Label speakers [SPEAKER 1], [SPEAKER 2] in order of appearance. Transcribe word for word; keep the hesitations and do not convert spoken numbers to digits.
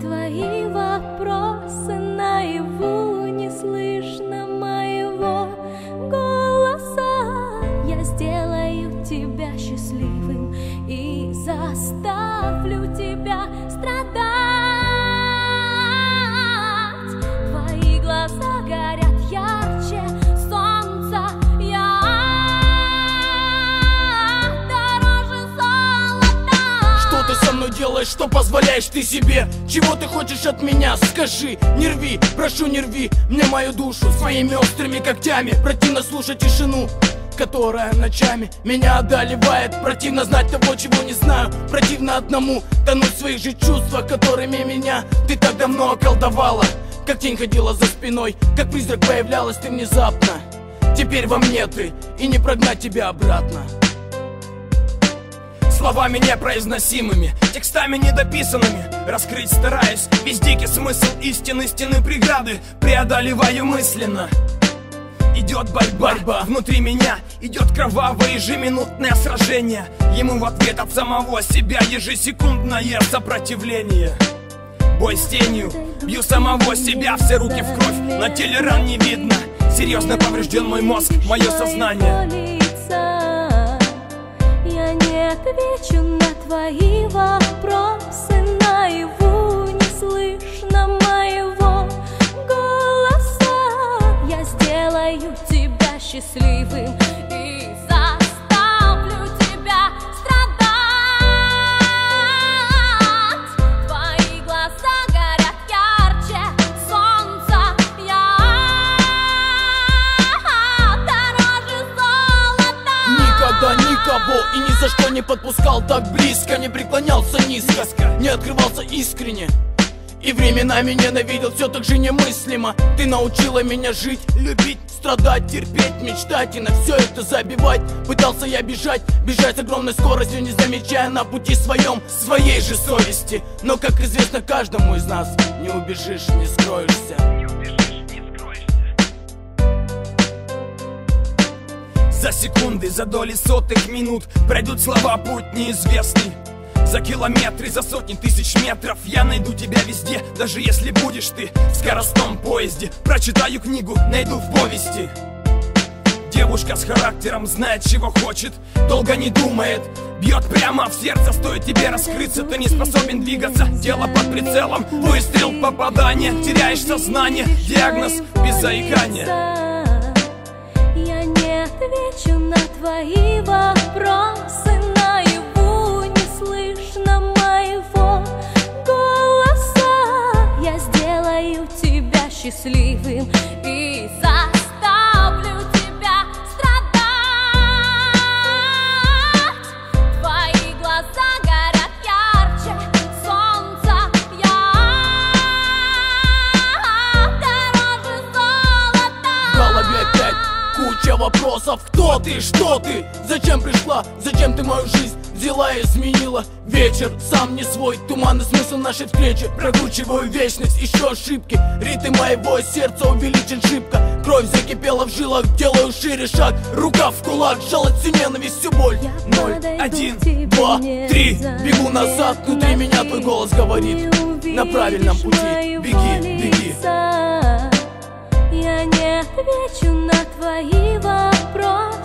[SPEAKER 1] твои вопросы наяву, не слышно моего голоса. Я сделаю тебя счастливым и заставлю тебя страдать. Твои глаза горят ярче солнца, я дороже золота.
[SPEAKER 2] Что ты со мной делаешь, что позволяешь ты себе? Чего ты хочешь от меня? Скажи, не рви, прошу, не рви мне мою душу своими острыми когтями. Противно слушать тишину, которая ночами меня одолевает. Противно знать того, чего не знаю. Противно одному тонуть в своих же чувствах, которыми меня ты так давно околдовала. Как тень ходила за спиной, как призрак появлялась ты внезапно. Теперь во мне ты, и не прогнать тебя обратно.
[SPEAKER 3] Словами непроизносимыми, текстами недописанными раскрыть стараюсь весь дикий смысл истины, стены преграды преодолеваю мысленно. Идет борьба, борьба внутри меня, идет кровавое ежеминутное сражение. Ему в ответ от самого себя ежесекундное сопротивление. Бой с тенью, бью самого себя, все руки в кровь, на теле ран не видно. Серьезно поврежден мой мозг, мое сознание.
[SPEAKER 1] Я не отвечу на твои вопросы наяву, не слышно моего голоса. Я сделаю тебя счастливым и заставлю тебя страдать. Твои глаза горят ярче солнца, я дороже золота.
[SPEAKER 2] Никогда никого и ни за что не подпускал так близко, не преклонялся низко, не открывался искренне. И временами ненавидел все так же немыслимо. Ты научила меня жить, любить, страдать, терпеть, мечтать и на все это забивать. Пытался я бежать, бежать с огромной скоростью, не замечая на пути своем своей же совести. Но, как известно каждому из нас, не убежишь, не скроешься.
[SPEAKER 3] За секунды, за доли сотых минут пройдут слова путь неизвестный. За километры, за сотни тысяч метров я найду тебя везде, даже если будешь ты в скоростном поезде. Прочитаю книгу, найду в повести. Девушка с характером знает, чего хочет, долго не думает, бьет прямо в сердце. Стоит тебе раскрыться, ты не способен двигаться. Тело под прицелом, выстрел, попадание, теряешь сознание, диагноз без заикания.
[SPEAKER 1] Я не отвечу на твои вопросы наяву, не слышно моего голоса. Я сделаю тебя счастливым и заставлю тебя страдать. Твои глаза горят ярче солнца, я дороже золота.
[SPEAKER 2] В голове опять куча вопросов. Кто ты, что ты, зачем пришла, зачем ты мою жизнь взяла и изменила? Вечер сам не свой, туманный смысл нашей встречи. Прокручиваю вечность, еще ошибки. Ритм моего сердца увеличен шибко. Кровь закипела в жилах, делаю шире шаг. Рука в кулак, сжалась всю ненависть, всю боль. Ноль, один, два, три. Бегу назад, внутри меня твой голос говорит: на правильном пути, беги, беги.
[SPEAKER 1] Я не отвечу на твои вопросы